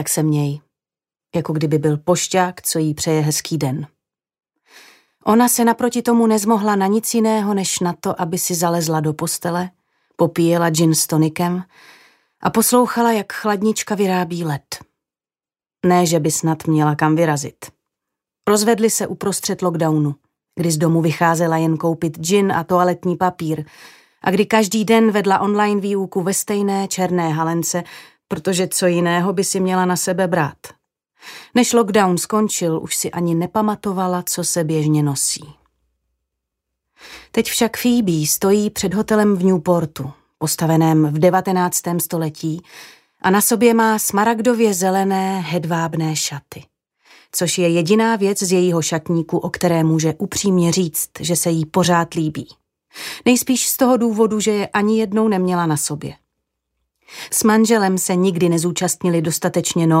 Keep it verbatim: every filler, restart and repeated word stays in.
jak se měj, jako kdyby byl pošťák, co jí přeje hezký den. Ona se naproti tomu nezmohla na nic jiného, než na to, aby si zalezla do postele, popíjela gin s tonikem a poslouchala, jak chladnička vyrábí led. Ne, že by snad měla kam vyrazit. Rozvedli se uprostřed lockdownu, kdy z domu vycházela jen koupit gin a toaletní papír a kdy každý den vedla online výuku ve stejné černé halence, protože co jiného by si měla na sebe brát. Než lockdown skončil, už si ani nepamatovala, co se běžně nosí. Teď však Phoebe stojí před hotelem v Newportu, postaveném v devatenáctém století, a na sobě má smaragdově zelené hedvábné šaty, což je jediná věc z jejího šatníku, o které může upřímně říct, že se jí pořád líbí. Nejspíš z toho důvodu, že je ani jednou neměla na sobě. S manželem se nikdy nezúčastnili dostatečně